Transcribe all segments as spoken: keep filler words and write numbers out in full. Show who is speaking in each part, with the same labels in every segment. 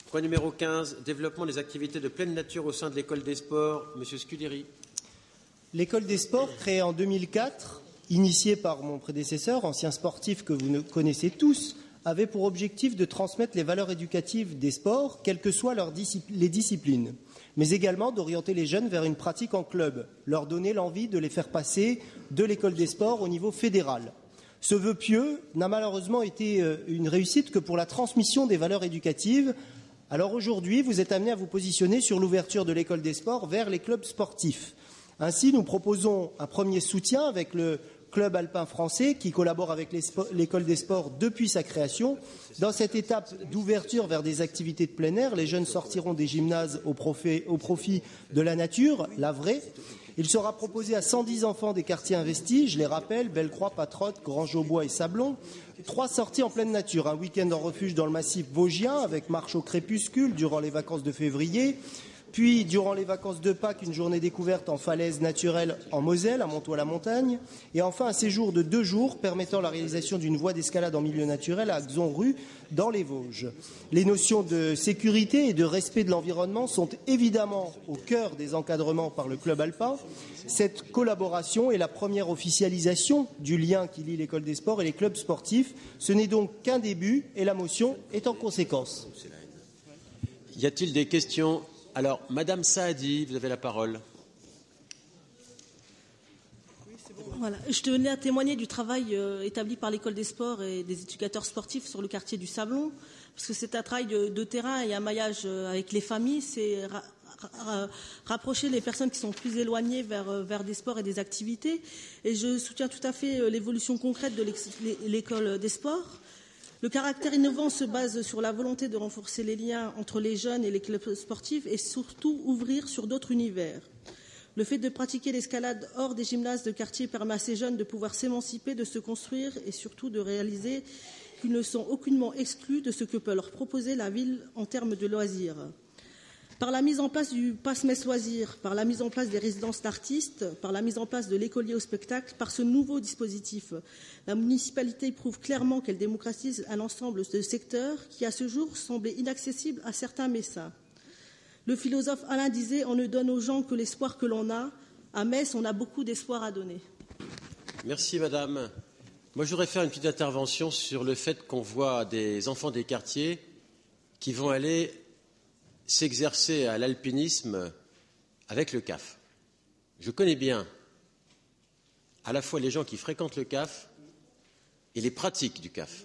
Speaker 1: Point numéro quinze, développement des activités de pleine nature au sein de l'école des sports. Monsieur Scuderi.
Speaker 2: L'école des sports, créée en deux mille quatre, initiée par mon prédécesseur, ancien sportif que vous connaissez tous, avait pour objectif de transmettre les valeurs éducatives des sports, quelles que soient leurs discipl- les disciplines, mais également d'orienter les jeunes vers une pratique en club, leur donner l'envie de les faire passer de l'école des sports au niveau fédéral. Ce vœu pieux n'a malheureusement été une réussite que pour la transmission des valeurs éducatives. Alors aujourd'hui, vous êtes amené à vous positionner sur l'ouverture de l'école des sports vers les clubs sportifs. Ainsi, nous proposons un premier soutien avec le club alpin français qui collabore avec l'école des sports depuis sa création. Dans cette étape d'ouverture vers des activités de plein air, les jeunes sortiront des gymnases au profit, au profit de la nature, la vraie. Il sera proposé à cent dix enfants des quartiers investis, je les rappelle, Bellecroix, Patrotte, Grand-Jaubois et Sablon, trois sorties en pleine nature, un week-end en refuge dans le massif vosgien avec marche au crépuscule durant les vacances de février, puis durant les vacances de Pâques, une journée découverte en falaise naturelle en Moselle, à Montois-la-Montagne, et enfin un séjour de deux jours permettant la réalisation d'une voie d'escalade en milieu naturel à Xonru, dans les Vosges. Les notions de sécurité et de respect de l'environnement sont évidemment au cœur des encadrements par le club alpin. Cette collaboration est la première officialisation du lien qui lie l'école des sports et les clubs sportifs. Ce n'est donc qu'un début et la motion est en conséquence.
Speaker 1: Y a-t-il des questions ? Alors, Madame Saadi, vous avez la parole.
Speaker 3: Voilà. Je tenais à témoigner du travail euh, établi par l'école des sports et des éducateurs sportifs sur le quartier du Sablon, parce que c'est un travail de, de terrain et un maillage euh, avec les familles, c'est ra ra rapprocher les personnes qui sont plus éloignées vers, euh, vers des sports et des activités. Et je soutiens tout à fait euh, l'évolution concrète de l'école des sports. Le caractère innovant se base sur la volonté de renforcer les liens entre les jeunes et les clubs sportifs et surtout ouvrir sur d'autres univers. Le fait de pratiquer l'escalade hors des gymnases de quartier permet à ces jeunes de pouvoir s'émanciper, de se construire et surtout de réaliser qu'ils ne sont aucunement exclus de ce que peut leur proposer la ville en termes de loisirs. Par la mise en place du pass-mess loisirs, par la mise en place des résidences d'artistes, par la mise en place de l'écolier au spectacle, par ce nouveau dispositif, la municipalité prouve clairement qu'elle démocratise un ensemble de secteurs qui, à ce jour, semblaient inaccessibles à certains médecins. Le philosophe Alain disait « On ne donne aux gens que l'espoir que l'on a. À Metz, on a beaucoup d'espoir à donner. »
Speaker 1: Merci, Madame. Moi, je voudrais faire une petite intervention sur le fait qu'on voit des enfants des quartiers qui vont aller s'exercer à l'alpinisme avec le C A F. Je connais bien à la fois les gens qui fréquentent le C A F et les pratiques du C A F.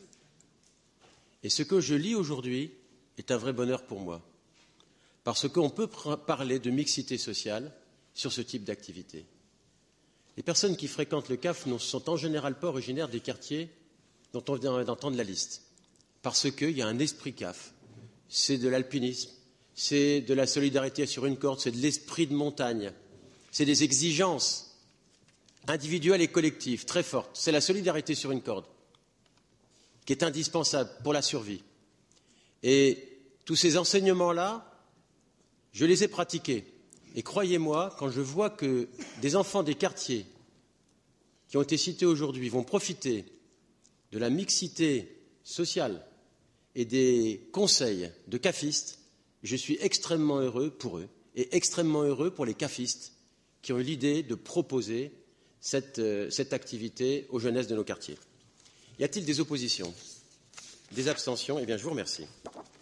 Speaker 1: Et ce que je lis aujourd'hui est un vrai bonheur pour moi, parce qu'on peut parler de mixité sociale sur ce type d'activité. Les personnes qui fréquentent le C A F ne sont en général pas originaires des quartiers dont on vient d'entendre la liste, parce qu'il y a un esprit C A F. C'est de l'alpinisme, c'est de la solidarité sur une corde, c'est de l'esprit de montagne, c'est des exigences individuelles et collectives très fortes. C'est la solidarité sur une corde qui est indispensable pour la survie. Et tous ces enseignements-là, je les ai pratiqués. Et croyez-moi, quand je vois que des enfants des quartiers qui ont été cités aujourd'hui vont profiter de la mixité sociale et des conseils de cafistes, je suis extrêmement heureux pour eux et extrêmement heureux pour les cafistes qui ont eu l'idée de proposer cette, euh, cette activité aux jeunesses de nos quartiers. Y a-t-il des oppositions? Des abstentions? Eh bien, je vous remercie.